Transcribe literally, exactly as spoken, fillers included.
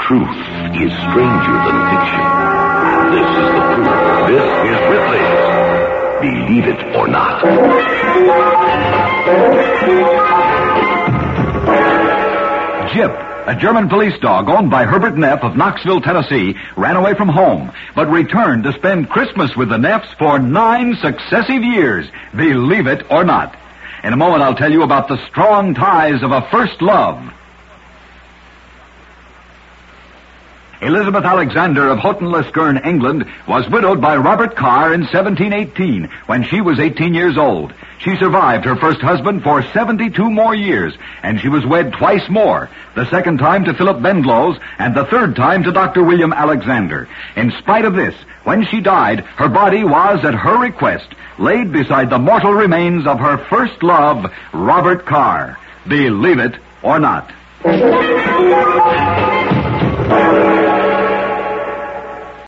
Truth is stranger than fiction. This is the proof. This is Ripley's Believe It or Not. Jip, a German police dog owned by Herbert Neff of Knoxville, Tennessee, ran away from home, but returned to spend Christmas with the Neffs for nine successive years. Believe it or not. In a moment, I'll tell you about the strong ties of a first love. Elizabeth Alexander of Houghton Liskearn, England, was widowed by Robert Carr in seventeen eighteen, when she was eighteen years old. She survived her first husband for seventy-two more years, and she was wed twice more, the second time to Philip Bendlows, and the third time to Doctor William Alexander. In spite of this, when she died, her body was, at her request, laid beside the mortal remains of her first love, Robert Carr. Believe it or not.